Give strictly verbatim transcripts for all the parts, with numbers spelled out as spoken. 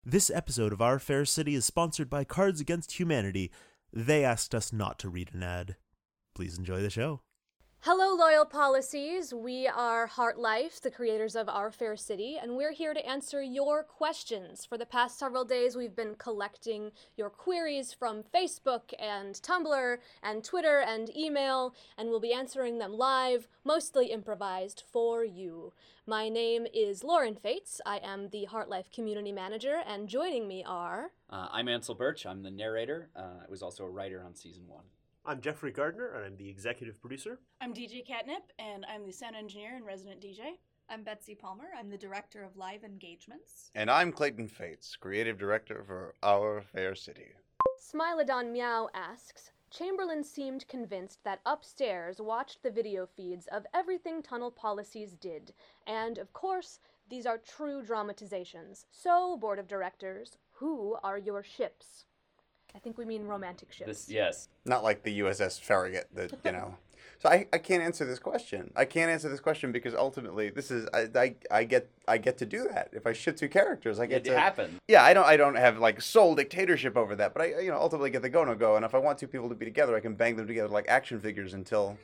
This episode of Our Fair City is sponsored by Cards Against Humanity. They asked us not to read an ad. Please enjoy the show. Hello, Loyal Policies. We are HeartLife, the creators of Our Fair City, and we're here to answer your questions. For the past several days, we've been collecting your queries from Facebook and Tumblr and Twitter and email, and we'll be answering them live, mostly improvised, for you. My name is Lauren Fates. I am the HeartLife Community Manager, and joining me are... Uh, I'm Ansel Birch. I'm the narrator. Uh, I was also a writer on season one. I'm Jeffrey Gardner, and I'm the executive producer. I'm D J Catnip, and I'm the sound engineer and resident D J. I'm Betsy Palmer. I'm the director of live engagements. And I'm Clayton Fates, creative director for Our Fair City. Smilodon Meow asks, Chamberlain seemed convinced that Upstairs watched the video feeds of everything Tunnel Policies did, and, of course, these are true dramatizations. So, Board of Directors, who are your ships? I think we mean romantic ships. This, yes. Not like the U S S Farragut, that, you know. So I, I can't answer this question. I can't answer this question because ultimately this is I, I, I get I get to do that. If I ship two characters, I get it to happen. Yeah, I don't I don't have like sole dictatorship over that, but I you know ultimately get the go no go. And if I want two people to be together, I can bang them together like action figures until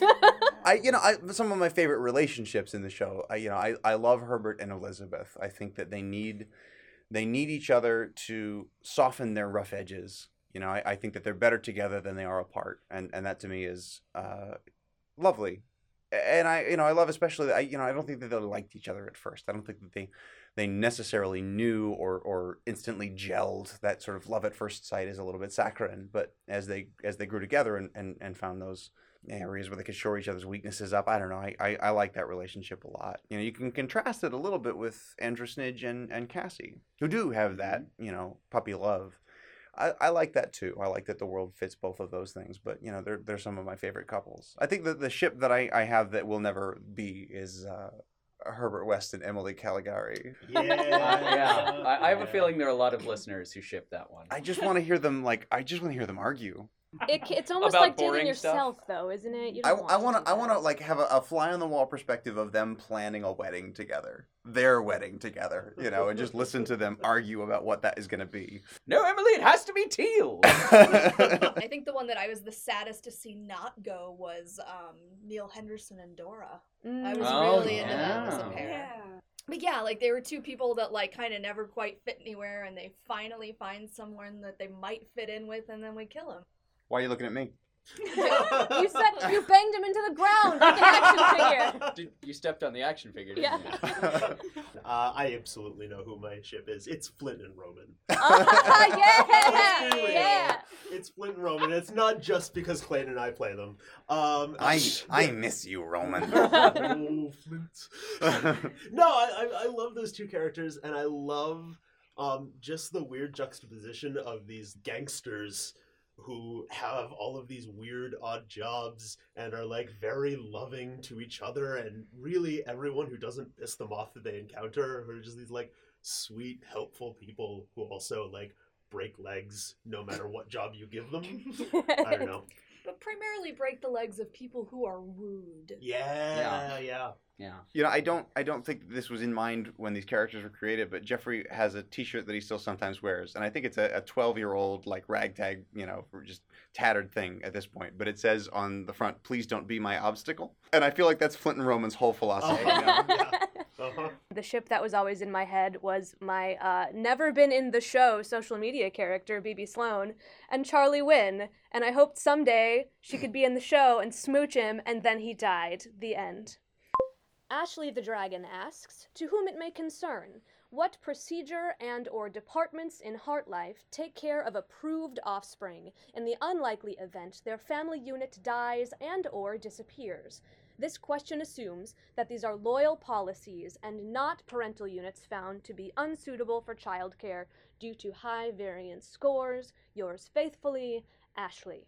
I you know I some of my favorite relationships in the show. I you know I, I love Herbert and Elizabeth. I think that they need they need each other to soften their rough edges. You know, I, I think that they're better together than they are apart, and, and that to me is uh, lovely. And I, you know, I love especially. I, you know, I don't think that they liked each other at first. I don't think that they, they necessarily knew or or instantly gelled. That sort of love at first sight is a little bit saccharine. But as they as they grew together and, and, and found those areas where they could shore each other's weaknesses up, I don't know. I, I, I like that relationship a lot. You know, you can contrast it a little bit with Andrew Snidge and, and Cassie, who do have that, you know, puppy love. I, I like that too. I like that the world fits both of those things. But, you know, they're, they're some of my favorite couples. I think that the ship that I, I have that will never be is uh, Herbert West and Emily Caligari. Yeah. Uh, yeah. I, I have a feeling there are a lot of listeners who ship that one. I just want to hear them, like, I just want to hear them argue. It, it's almost About like dating boring yourself, stuff? though, isn't it? You I, don't I want want to I want to like have a, a fly on the wall perspective of them planning a wedding together, their wedding together, you know, and just listen to them argue about what that is going to be. No, Emily, it has to be teal. I think the one that I was the saddest to see not go was um, Neil Henderson and Dora. Mm. I was Oh, really into them as a yeah. pair. Yeah. But yeah, like they were two people that like kind of never quite fit anywhere, and they finally find someone that they might fit in with, and then we kill him. Why are you looking at me? You said you banged him into the ground like an action figure. Did, you stepped on the action figure, didn't Yeah. you? uh, I absolutely know who my ship is. It's Flint and Roman. Ah, yeah, Let's be real. yeah. It's Flint and Roman. It's not just because Clayton and I play them. Um, I I miss you, Roman. Oh, Flint. No, I, I I love those two characters, and I love um, just the weird juxtaposition of these gangsters who have all of these weird, odd jobs and are, like, very loving to each other, and really everyone who doesn't piss them off that they encounter, who are just these, like, sweet, helpful people who also, like, break legs no matter what job you give them. I don't know. But primarily break the legs of people who are rude. Yeah, Yeah. yeah. Yeah. You know, I don't I don't think this was in mind when these characters were created, but Jeffrey has a T-shirt that he still sometimes wears, and I think it's a twelve-year-old like ragtag, you know, just tattered thing at this point. But it says on the front, "Please don't be my obstacle," and I feel like that's Flint and Roman's whole philosophy. Oh, you know? yeah. Uh-huh. The ship that was always in my head was my uh, never been in the show social media character, B B Sloan, and Charlie Wynn. And I hoped someday she could be in the show and smooch him, and then he died. The end. Ashley the Dragon asks, to whom it may concern, what procedure and or departments in HeartLife take care of approved offspring in the unlikely event their family unit dies and or disappears? This question assumes that these are loyal policies and not parental units found to be unsuitable for childcare due to high variance scores. Yours faithfully, Ashley.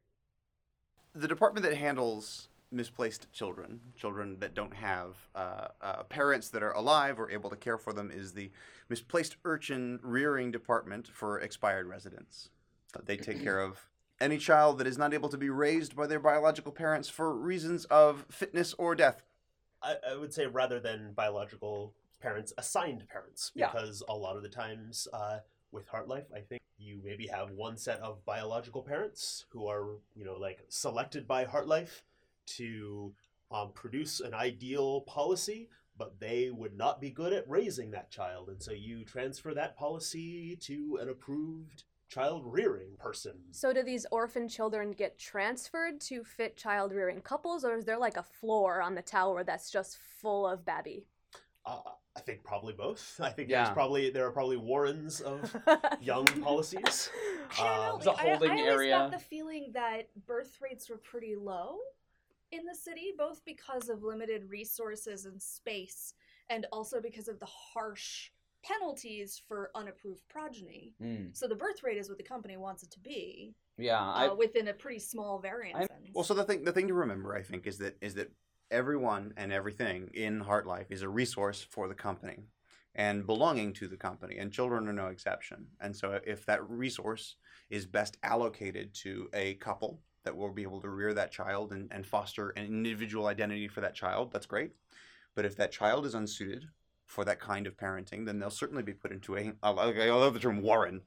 The department that handles misplaced children, children that don't have uh, uh, parents that are alive or able to care for them, is the Misplaced Urchin Rearing Department for Expired Residents. Uh, they take care of any child that is not able to be raised by their biological parents for reasons of fitness or death. I, I would say rather than biological parents assigned parents, Yeah. because a lot of the times uh, with Heartlife, I think you maybe have one set of biological parents who are, you know, like selected by Heartlife to um, produce an ideal policy, but they would not be good at raising that child. And so you transfer that policy to an approved child rearing person. So do these orphan children get transferred to fit child rearing couples, or is there like a floor on the tower that's just full of babby? Uh, I think probably both. I think Yeah. there's probably there are probably warrens of young policies. I don't Uh, know. It's a like, I- holding I, always area. got the feeling that birth rates were pretty low in the city, both because of limited resources and space, and also because of the harsh penalties for unapproved progeny. Mm. So the birth rate is what the company wants it to be, Yeah, I uh, within a pretty small variance. Well, so the thing the thing to remember, I think, is that is that everyone and everything in Heartlife is a resource for the company and belonging to the company, and children are no exception. And so if that resource is best allocated to a couple that will be able to rear that child and, and foster an individual identity for that child, that's great. But if that child is unsuited for that kind of parenting, then they'll certainly be put into a, I love the term warren,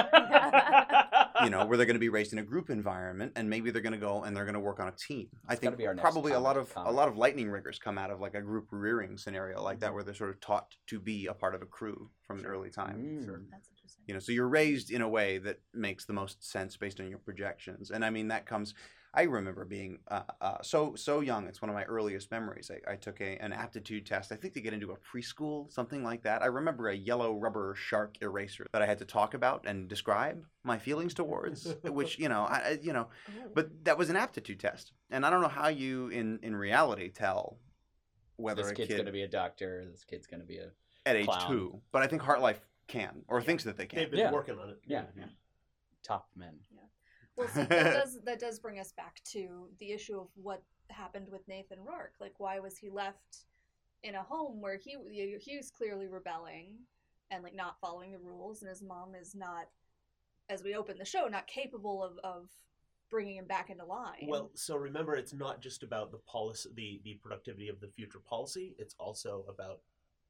you know, where they're going to be raised in a group environment, and maybe they're going to go and they're going to work on a team. I It's gotta think be our next probably a lot comic- of comic. a lot of lightning riggers come out of like a group rearing scenario like that, where they're sort of taught to be a part of a crew from an early time. Mm. That's interesting. You know, so you're raised in a way that makes the most sense based on your projections. And I mean, that comes, I remember being uh, uh, so so young. It's one of my earliest memories. I, I took a, an aptitude test, I think to get into a preschool, something like that. I remember a yellow rubber shark eraser that I had to talk about and describe my feelings towards, which, you know, I, I- you know, but that was an aptitude test. And I don't know how you in, in reality tell whether This a kid's kid gonna be a doctor. This kid's gonna be a at age clown. two, but I think Heartlife can, or thinks that they can. They've been Yeah. working on it. yeah, yeah. top men. Well, see, that does that does bring us back to the issue of what happened with Nathan Rourke. Like, why was he left in a home where he he was clearly rebelling and like not following the rules, and his mom is not, as we open the show, not capable of of bringing him back into line. Well, so remember, it's not just about the policy, the, the productivity of the future policy. It's also about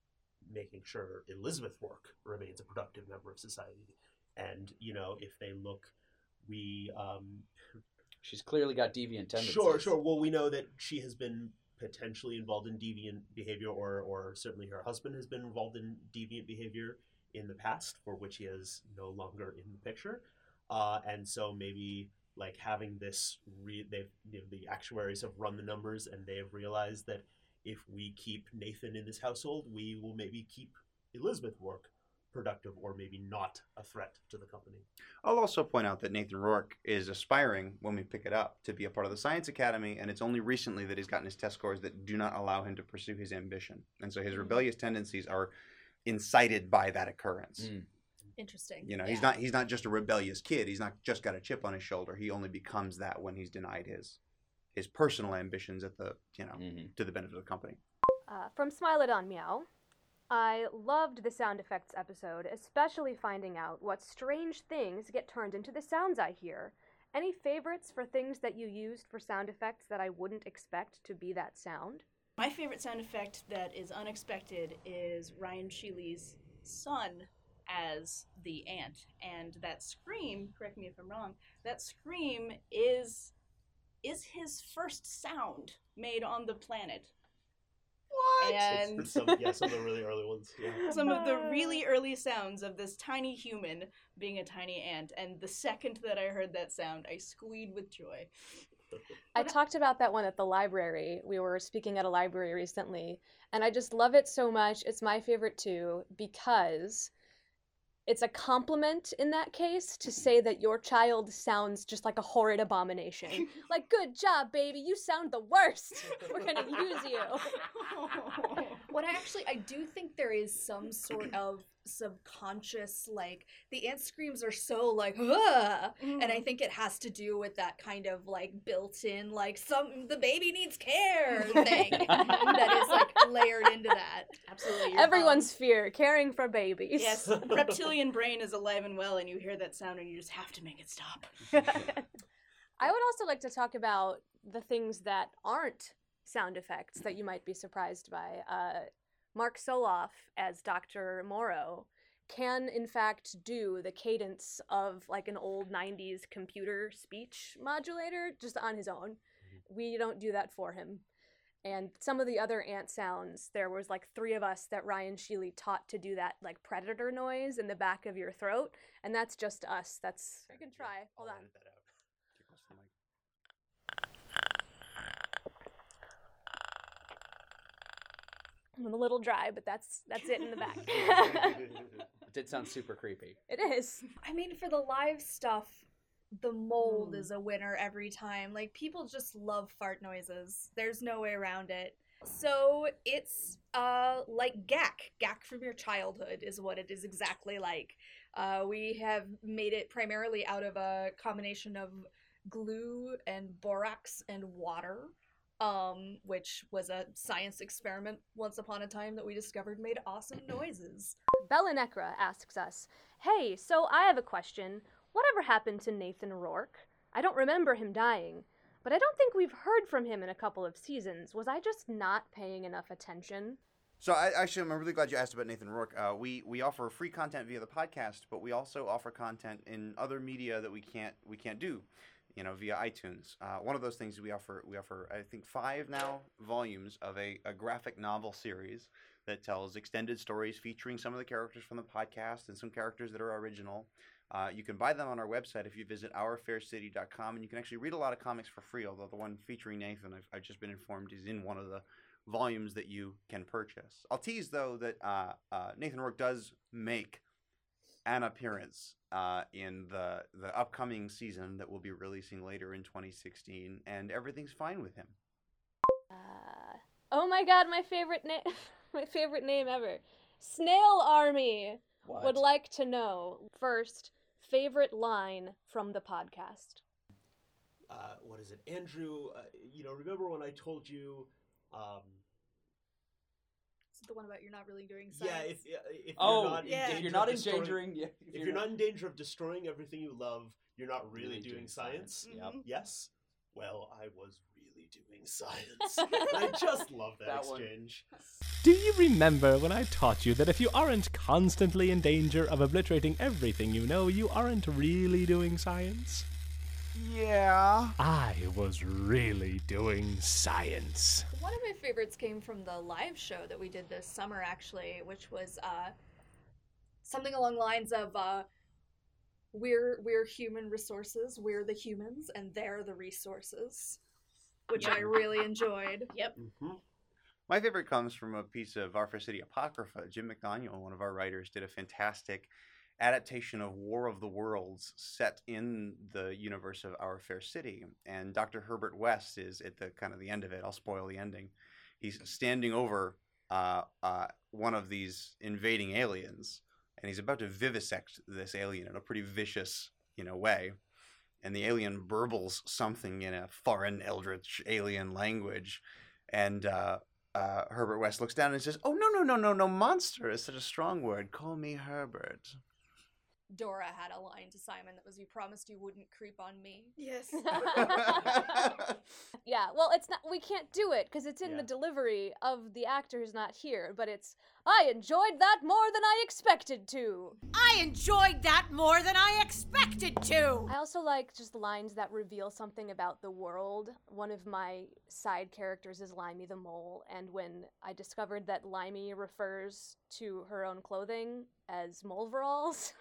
making sure Elizabeth Rourke remains a productive member of society. And, you know, if they look, we... Um, She's clearly got deviant tendencies. Sure, sure. Well, we know that she has been potentially involved in deviant behavior, or, or certainly her husband has been involved in deviant behavior in the past, for which he is no longer in the picture. Uh, and so maybe... like having this, re- they've you know, the actuaries have run the numbers, and they have realized that if we keep Nathan in this household, we will maybe keep Elizabeth Rourke productive, or maybe not a threat to the company. I'll also point out that Nathan Rourke is aspiring, when we pick it up, to be a part of the Science Academy, and it's only recently that he's gotten his test scores that do not allow him to pursue his ambition. And so his rebellious tendencies are incited by that occurrence. Mm. Interesting. You know, Yeah. he's not he's not just a rebellious kid. He's not just got a chip on his shoulder. He only becomes that when he's denied his his personal ambitions at the, you know, Mhm. to the benefit of the company. Uh, from Smile It On Meow, I loved the sound effects episode, especially finding out what strange things get turned into the sounds I hear. Any favorites for things that you used for sound effects that I wouldn't expect to be that sound? My favorite sound effect that is unexpected is Ryan Sheely's son as the ant. And that scream, correct me if I'm wrong, that scream is is his first sound made on the planet. What? And It's some, yeah, some of the really early ones. Yeah. some of the really early sounds of this tiny human being a tiny ant. And the second that I heard that sound, I squealed with joy. I talked about that one at the library. We were speaking at a library recently, and I just love it so much. It's my favorite too, because it's a compliment in that case to say that your child sounds just like a horrid abomination. Like, good job, baby, you sound the worst. We're gonna use you. What I actually, I do think there is some sort of subconscious, like, the ant screams are so, like, ugh, and I think it has to do with that kind of, like, built-in, like, some, the baby needs care thing that is, like, layered into that. Absolutely. your Everyone's mom- fear, caring for babies. Yes, reptilian brain is alive and well, and you hear that sound and you just have to make it stop. I would also like to talk about the things that aren't sound effects that you might be surprised by. Uh, Mark Soloff as Doctor Morrow can in fact do the cadence of like an old nineties computer speech modulator just on his own. We don't do that for him. And some of the other ant sounds, there was like three of us that Ryan Sheely taught to do that like predator noise in the back of your throat, and that's just us. That's you can try. Hold I'll on. edit that out. I'm a little dry, but that's that's it in the back. It did sound super creepy. It is. I mean, for the live stuff, the mold Mm. is a winner every time. Like, people just love fart noises. There's no way around it. So it's uh like G A C. G A C from your childhood is what it is exactly like. Uh, we have made it primarily out of a combination of glue and borax and water, um, which was a science experiment once upon a time that we discovered made awesome noises. Bella Necra asks us, "Hey, so I have a question. Whatever happened to Nathan Rourke? I don't remember him dying, but I don't think we've heard from him in a couple of seasons. Was I just not paying enough attention?" So I actually, I'm really glad you asked about Nathan Rourke. Uh, we we offer free content via the podcast, but we also offer content in other media that we can't we can't do, you know, via iTunes. Uh, one of those things we offer we offer I think five now volumes of a, a graphic novel series that tells extended stories featuring some of the characters from the podcast and some characters that are original. Uh, you can buy them on our website if you visit our fair city dot com, and you can actually read a lot of comics for free, although the one featuring Nathan, I've, I've just been informed, is in one of the volumes that you can purchase. I'll tease, though, that uh, uh, Nathan Rourke does make an appearance uh, in the, the upcoming season that we'll be releasing later in twenty sixteen, and everything's fine with him. Uh, oh my god, my favorite name, my favorite name ever. Snail Army What? would like to know first favorite line from the podcast. Uh, what is it, Andrew? Uh, you know, remember when I told you? Um, It's the one about you're not really doing science. yeah, if if Oh, you're not in yeah. if danger you're not of destroying- endangering, yeah, if you're not in danger of destroying everything you love, you're not really, Really doing, doing science. science. Yep. Mhm. Yes. Well, I was really doing science. I just love that, That one. exchange. Do you remember when I taught you that if you aren't constantly in danger of obliterating everything you know, you aren't really doing science? Yeah. I was really doing science. One of my favorites came from the live show that we did this summer, actually, which was uh, something along the lines of uh, "We're we're human resources. We're the humans, and they're the resources," which I really enjoyed. Yep. Mm-hmm. My favorite comes from a piece of Our Fair City Apocrypha. Jim McDaniel, one of our writers, did a fantastic adaptation of War of the Worlds set in the universe of Our Fair City. And Doctor Herbert West is at the kind of the end of it. I'll spoil the ending. He's standing over uh, uh, one of these invading aliens, and he's about to vivisect this alien in a pretty vicious, you know, way. And the alien burbles something in a foreign eldritch alien language, and uh, uh, Herbert West looks down and says, "Oh, no, no, no, no, no, monster is such a strong word. Call me Herbert." Dora had a line to Simon that was, "You promised you wouldn't creep on me." Yes. Yeah, well, it's not. We can't do it because it's in Yeah. the delivery of the actor who's not here. But it's. I enjoyed that more than I expected to. I enjoyed that more than I expected to. I also like just lines that reveal something about the world. One of my side characters is Limey the Mole, and when I discovered that Limey refers to her own clothing as moleveralls,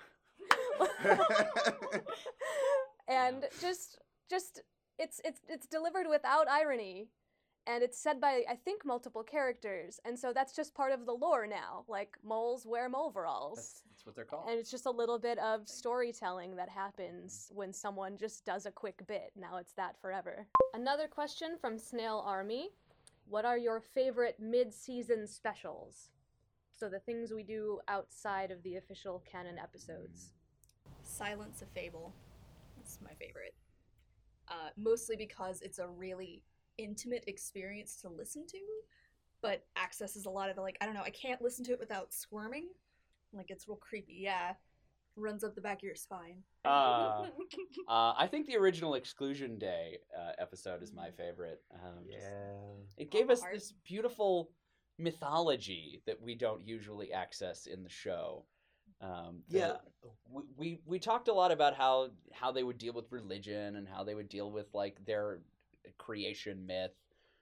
and just just it's it's it's delivered without irony, and it's said by I think multiple characters, and so that's just part of the lore now. Like moles wear moleveralls. That's, that's what they're called. And it's just a little bit of storytelling that happens when someone just does a quick bit. Now it's that forever. Another question from Snail Army. What are your favorite mid-season specials? So the things we do outside of the official canon episodes. Silence of Fable. That's my favorite. Uh, mostly because it's a really intimate experience to listen to, but accesses a lot of the, like, I don't know, I can't listen to it without squirming. Like, it's real creepy, yeah. Runs up the back of your spine. Uh, uh, I think the original Exclusion Day uh, episode is my favorite. Um, just- Yeah. it gave us Heart. this beautiful mythology that we don't usually access in the show. Um, the, Yeah. we, we we talked a lot about how how they would deal with religion and how they would deal with like their creation myth.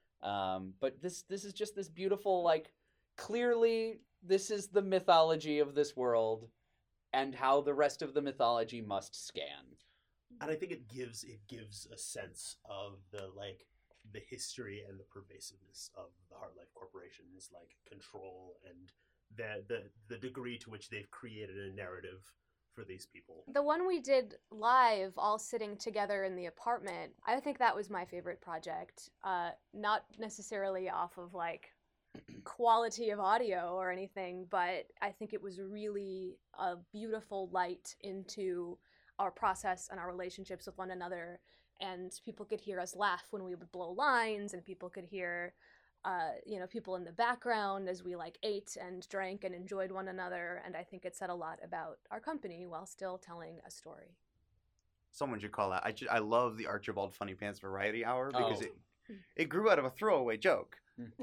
Um, but this this is just this beautiful, like, clearly this is the mythology of this world and how the rest of the mythology must scan. And I think it gives it gives a sense of the like the history and the pervasiveness of the Heartlife Corporation's like control and the the the degree to which they've created a narrative for these people. The one we did live, all sitting together in the apartment, I think that was my favorite project. Uh, not necessarily off of like quality of audio or anything, but I think it was really a beautiful light into our process and our relationships with one another. And people could hear us laugh when we would blow lines, and people could hear Uh, you know, people in the background as we like ate and drank and enjoyed one another, and I think it said a lot about our company while still telling a story. Someone should call out. I, ju- I love the Archibald Funny Pants Variety Hour because Oh. it it grew out of a throwaway joke.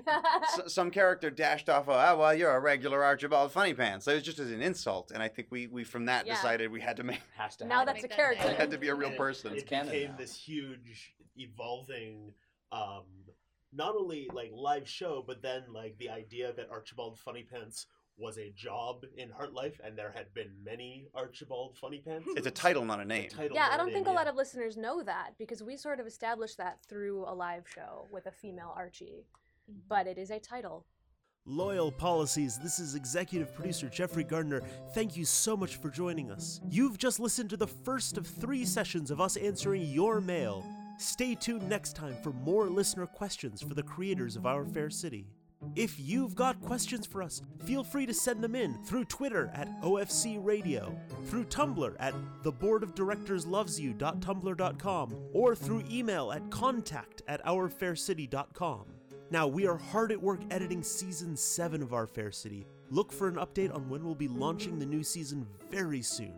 S- some character dashed off, oh, ah, well, you're a regular Archibald Funny Pants. So it was just as an insult, and I think we, we from that Yeah. decided we had to make Has to Now happen. that's a Make that character. it had to be a real And person. It, It's it canon became now. this huge, evolving, um, not only like live show, but then like the idea that Archibald Funny Pants was a job in Heartlife, and there had been many Archibald Funny Pants. It's a title, not a name. title, Yeah, I not don't a think name, a lot yeah. of listeners know that because we sort of established that through a live show with a female Archie, but it is a title. Loyal Policies, this is executive producer Jeffrey Gardner. Thank you so much for joining us. You've just listened to the first of three sessions of us answering your mail. Stay tuned next time for more listener questions for the creators of Our Fair City. If you've got questions for us, feel free to send them in through Twitter at O F C Radio, through Tumblr at the board of directors loves you dot tumblr dot com, or through email at contact at our fair city dot com. Now, we are hard at work editing season seven of Our Fair City. Look for an update on when we'll be launching the new season very soon.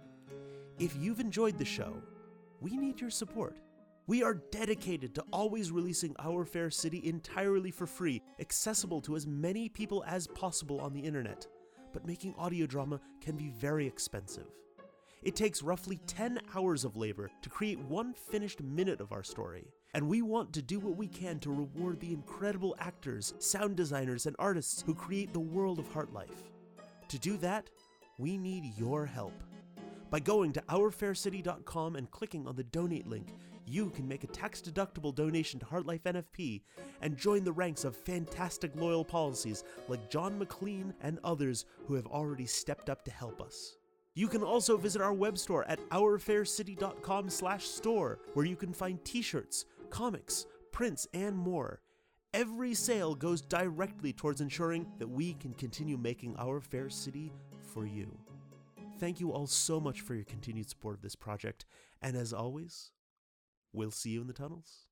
If you've enjoyed the show, we need your support. We are dedicated to always releasing Our Fair City entirely for free, accessible to as many people as possible on the internet. But making audio drama can be very expensive. It takes roughly ten hours of labor to create one finished minute of our story, and we want to do what we can to reward the incredible actors, sound designers, and artists who create the world of Heartlife. To do that, we need your help. By going to our fair city dot com and clicking on the donate link, you can make a tax-deductible donation to Heartlife N F P and join the ranks of fantastic loyal policies like John McLean and others who have already stepped up to help us. You can also visit our web store at our fair city dot com slash store, where you can find t-shirts, comics, prints, and more. Every sale goes directly towards ensuring that we can continue making Our Fair City for you. Thank you all so much for your continued support of this project, and as always, we'll see you in the tunnels.